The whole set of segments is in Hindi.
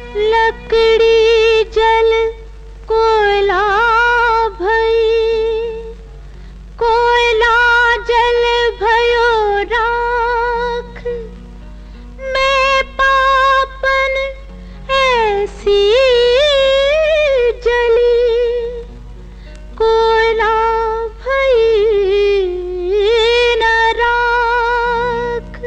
लकड़ी जल कोयला भई, कोयला जल भयो राख, मैं पापन ऐसी जली, कोयला भई न राख।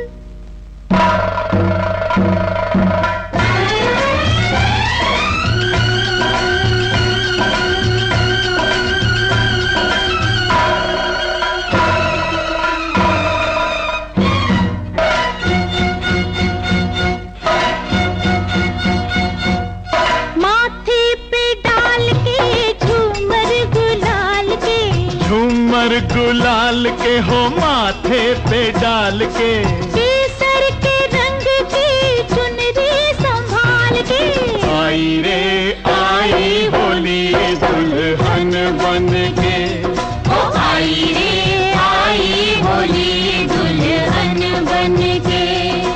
झूमर गुलाल के हो माथे पे डाल के, केसर के रंग की चुनरी संभाल के, आई रे आई होली दुल्हन बन के, ओ आई रे आई होली दुल्हन बन के।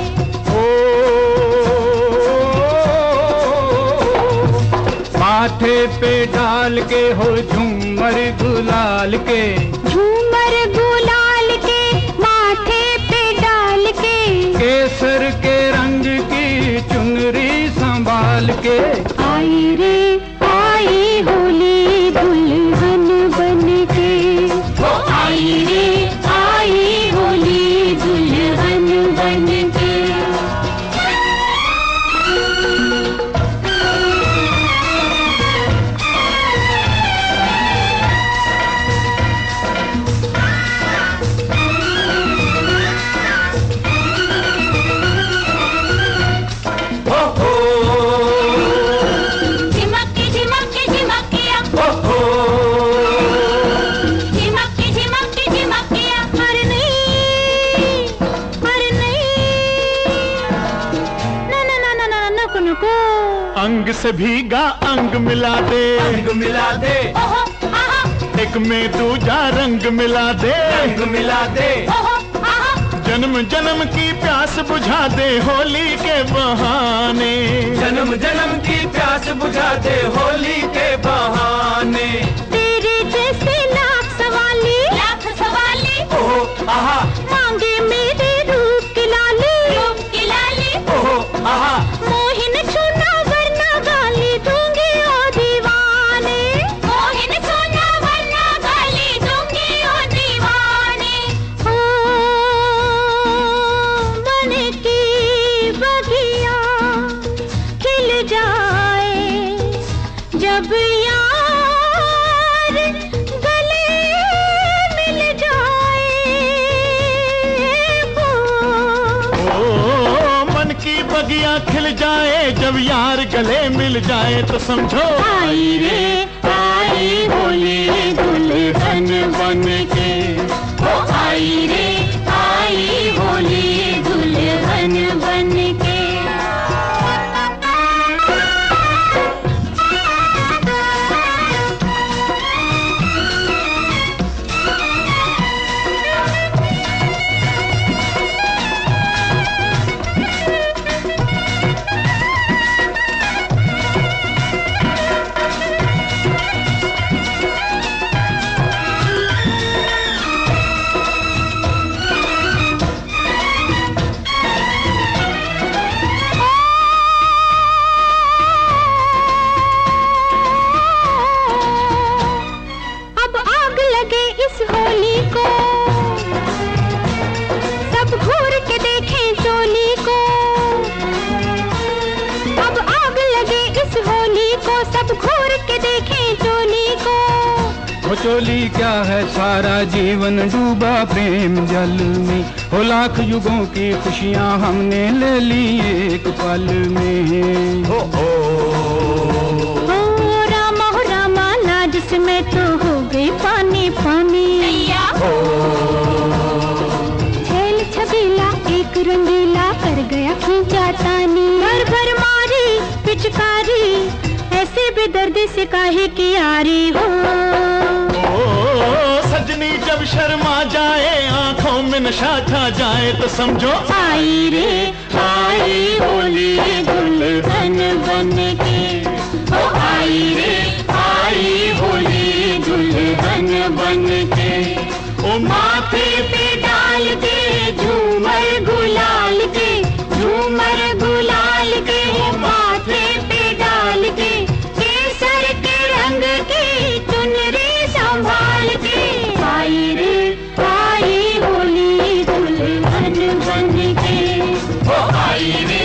माथे पे डाल के हो झूमर गुलाल के, झूमर गुलाल के माथे पे डाल के, केसर के रंग की चुनरी संभाल के, आई रे आई होली दुल्हन बन के, ओ आई रे आई होली दुल्हन बन के। अंग से भीगा अंग मिला दे, अंग मिला दे, एक में दूजा रंग मिला दे, रंग मिला दे, जन्म जन्म की प्यास बुझा दे होली के बहाने, जन्म जन्म की प्यास बुझा दे होली के बहाने। तेरे जैसे लाख सवाली ओह आहा, मांगे मेरे रूप की लाली, ओह आहा, मोहिन छूना वरना गाली दूंगी ओ दीवाने, मोहिन छूना वरना गाली दूंगी ओ दीवाने। ओ मन की बगिया खिल जाए जब यार गले मिल जाए, मन की बगिया खिल जाए जब यार गले मिल जाए, तो समझो आई रे आई होली दुल्हन बन के, ओ आई रे आई होली दुल्हन बन के। इस होली को सब घूर के देखें चोली को, अब आग लगे इस होली को सब घूर के देखें चोली को। वो चोली क्या है सारा जीवन डूबा प्रेम जल में, हो लाख युगों की खुशियाँ हमने ले ली एक पल में। हो रामा लाज से मैं तो हो गई पानी पानी, छेल छबीला एक रंगीला कर गया खींचा तानी, भर भर मारी पिचकारी ऐसे बेदर्दी से काहे की यारी हो। सजनी जब शर्मा जाए आंखों में नशा छा जाए तो समझो आई रे आई होली दुल्हन बन आई रे